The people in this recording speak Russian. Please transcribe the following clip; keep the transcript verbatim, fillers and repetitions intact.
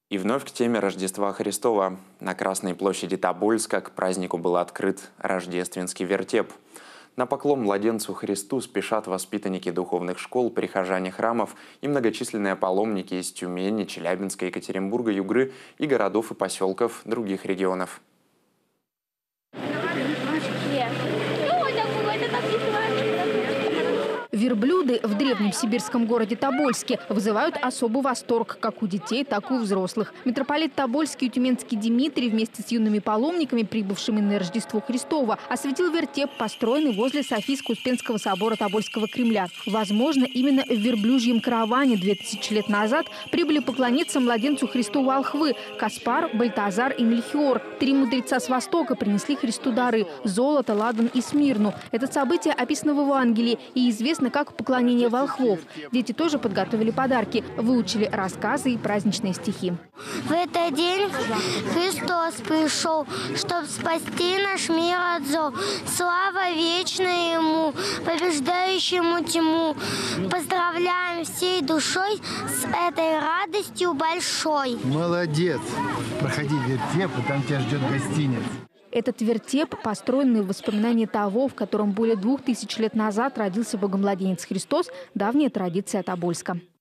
И вновь к теме Рождества Христова. На Красной площади Тобольска к празднику был открыт рождественский вертеп. На поклон младенцу Христу спешат воспитанники духовных школ, прихожане храмов и многочисленные паломники из Тюмени, Челябинска, Екатеринбурга, Югры и городов и поселков других регионов. Верблюды в древнем сибирском городе Тобольске вызывают особый восторг как у детей, так и у взрослых. Митрополит Тобольский и Тюменский Дмитрий вместе с юными паломниками, прибывшими на Рождество Христово, осветил вертеп, построенный возле Софийско-Успенского собора Тобольского Кремля. Возможно, именно в верблюжьем караване две тысячи лет назад прибыли поклониться младенцу Христу волхвы – Каспар, Бальтазар и Мельхиор. Три мудреца с Востока принесли Христу дары – золото, ладан и смирну. Это событие описано в Евангелии и известно как поклонение волхвов. Дети тоже подготовили подарки, выучили рассказы и праздничные стихи. В этот день Христос пришел, чтобы спасти наш мир от зол. Слава вечная Ему, побеждающему тьму. Поздравляем всей душой с этой радостью большой. Молодец! Проходи вертеп, и там тебя ждет гостиница. Этот вертеп, построенный в воспоминании того, в котором более двух тысяч лет назад родился богомладенец Христос, давняя традиция Тобольска.